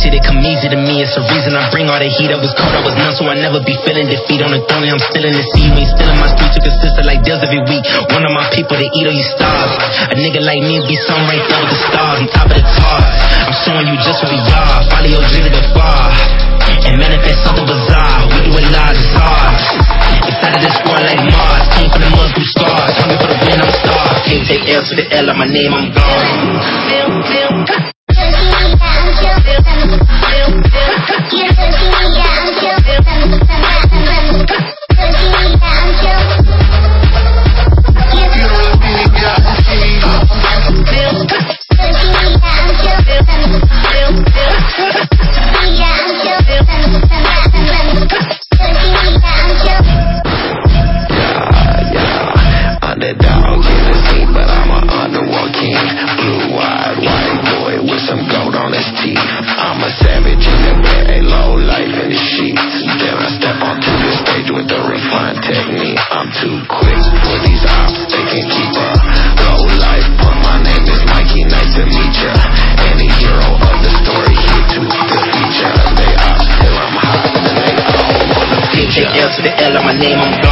shit, it come easy to me. It's the reason I bring all the heat. I was cold, I was numb, so I never be feeling defeat. On the throne, I'm still in the sea. We ain't still in my street, took a sister like deals every week. One of my people, they eat or you starve. A nigga like me be something right there with the stars, on top of the tar. I'm showing you just what we are. Follow your dreams to go far and manifest something bizarre. We do it live, it's hard. Inside of this world like Mars, came from the mud through scars. Hungry for the win, I'm starved. Can't take L to the L of my name, I'm gone. Underdog in the scene, but I'm an underworld king. Blue-eyed white boy with some gold on his teeth. I'm a savage in the bed, a low life in the sheets. Then I step onto the stage with the refined technique. I'm too quick for these ops, they can keep up. Low life, but my name is Mikey, nice to meet ya. Any hero of the story here to defeat ya. They ops till I'm hot, then they all wanna feature. Can't take L to the L of my name, I'm gone.